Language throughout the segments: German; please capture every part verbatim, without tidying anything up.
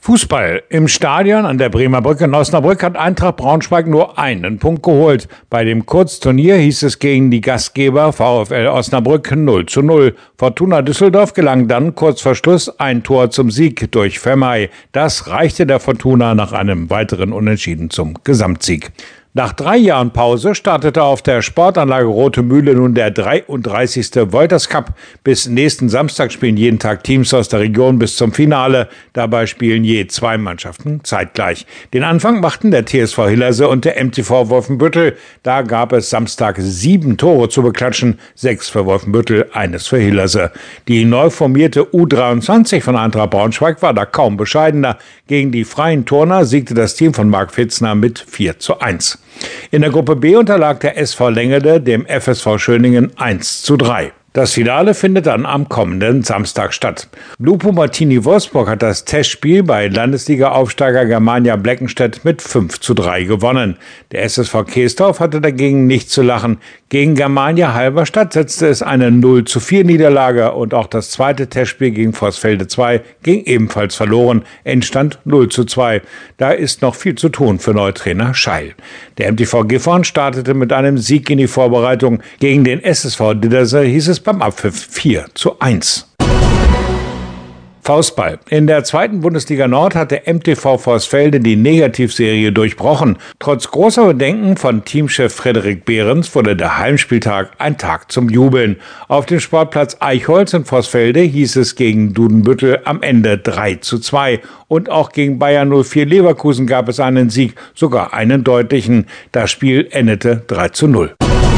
Fußball. Im Stadion an der Bremer Brücke in Osnabrück hat Eintracht Braunschweig nur einen Punkt geholt. Bei dem Kurzturnier hieß es gegen die Gastgeber VfL Osnabrück null zu null. Fortuna Düsseldorf gelang dann kurz vor Schluss ein Tor zum Sieg durch Vermey. Das reichte der Fortuna nach einem weiteren Unentschieden zum Gesamtsieg. Nach drei Jahren Pause startete auf der Sportanlage Rote Mühle nun der dreiunddreißigste Wolters Cup. Bis nächsten Samstag spielen jeden Tag Teams aus der Region bis zum Finale. Dabei spielen je zwei Mannschaften zeitgleich. Den Anfang machten der T S V Hillerse und der M T V Wolfenbüttel. Da gab es Samstag sieben Tore zu beklatschen, sechs für Wolfenbüttel, eines für Hillerse. Die neu formierte U dreiundzwanzig von Eintracht Braunschweig war da kaum bescheidener. Gegen die Freien Turner siegte das Team von Marc Fitzner mit vier zu eins. In der Gruppe B unterlag der S V Lengede dem F S V Schöningen eins zu drei. Das Finale findet dann am kommenden Samstag statt. Lupo Martini Wolfsburg hat das Testspiel bei Landesliga-Aufsteiger Germania Bleckenstedt mit fünf zu drei gewonnen. Der S S V Keesdorf hatte dagegen nicht zu lachen. Gegen Germania Halberstadt setzte es eine null zu vier Niederlage und auch das zweite Testspiel gegen Vorsfelde zwei ging ebenfalls verloren. Endstand null zu zwei. Da ist noch viel zu tun für Neutrainer Scheil. Der M T V Gifhorn startete mit einem Sieg in die Vorbereitung. Gegen den S S V Didderse hieß es beim Abpfiff vier zu eins. Faustball. In der zweiten Bundesliga Nord hat der M T V Vorsfelde die Negativserie durchbrochen. Trotz großer Bedenken von Teamchef Frederik Behrens wurde der Heimspieltag ein Tag zum Jubeln. Auf dem Sportplatz Eichholz in Vorsfelde hieß es gegen Dudenbüttel am Ende drei zu zwei. Und auch gegen Bayern null vier Leverkusen gab es einen Sieg, sogar einen deutlichen. Das Spiel endete drei zu null.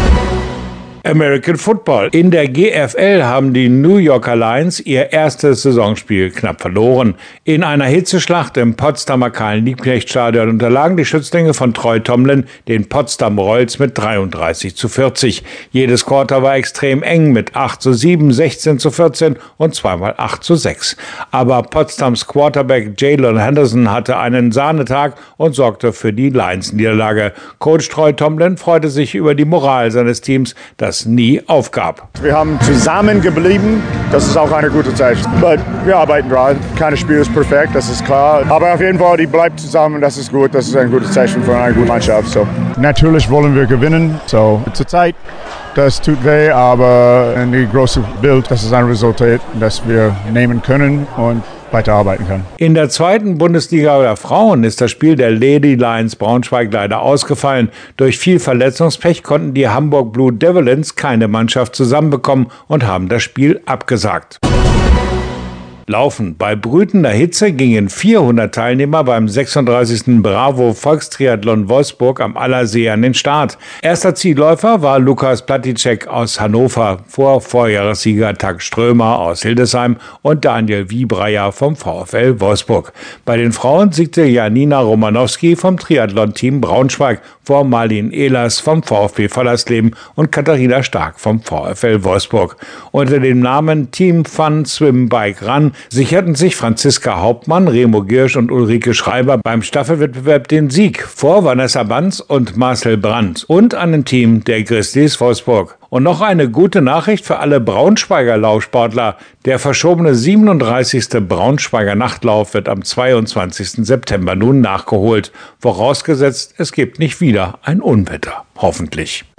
American Football. In der G F L haben die New Yorker Lions ihr erstes Saisonspiel knapp verloren. In einer Hitzeschlacht im Potsdamer Karl-Liebknecht-Stadion unterlagen die Schützlinge von Troy Tomlin den Potsdam Royals mit dreiunddreißig zu vierzig. Jedes Quarter war extrem eng mit acht zu sieben, sechzehn zu vierzehn und zweimal acht zu sechs. Aber Potsdams Quarterback Jalen Henderson hatte einen Sahnetag und sorgte für die Lions-Niederlage. Coach Troy Tomlin freute sich über die Moral seines Teams, das nie aufgab. Wir haben zusammen geblieben, das ist auch eine gute Zeichen. Aber wir arbeiten dran, kein Spiel ist perfekt, das ist klar. Aber auf jeden Fall, die bleibt zusammen, das ist gut, das ist ein gutes Zeichen für eine gute Mannschaft. So. Natürlich wollen wir gewinnen, so zur Zeit, das tut weh, aber in die große Bild, das ist ein Resultat, das wir nehmen können und weiterarbeiten kann. In der zweiten Bundesliga der Frauen ist das Spiel der Lady Lions Braunschweig leider ausgefallen. Durch viel Verletzungspech konnten die Hamburg Blue Devils keine Mannschaft zusammenbekommen und haben das Spiel abgesagt. Laufen. Bei brütender Hitze gingen vierhundert Teilnehmer beim sechsunddreißigsten Bravo Volkstriathlon Wolfsburg am Allersee an den Start. Erster Zielläufer war Lukas Platicek aus Hannover vor Vorjahressieger Tag Strömer aus Hildesheim und Daniel Wiebreier vom VfL Wolfsburg. Bei den Frauen siegte Janina Romanowski vom Triathlon-Team Braunschweig vor Marlin Ehlers vom VfB Fallersleben und Katharina Stark vom VfL Wolfsburg. Unter dem Namen Team Fun Swim Bike Run sicherten sich Franziska Hauptmann, Remo Giersch und Ulrike Schreiber beim Staffelwettbewerb den Sieg vor Vanessa Banz und Marcel Brandt und einem Team der Grizzlies Wolfsburg. Und noch eine gute Nachricht für alle Braunschweiger Laufsportler. Der verschobene siebenunddreißigste Braunschweiger Nachtlauf wird am zweiundzwanzigsten September nun nachgeholt. Vorausgesetzt, es gibt nicht wieder ein Unwetter. Hoffentlich.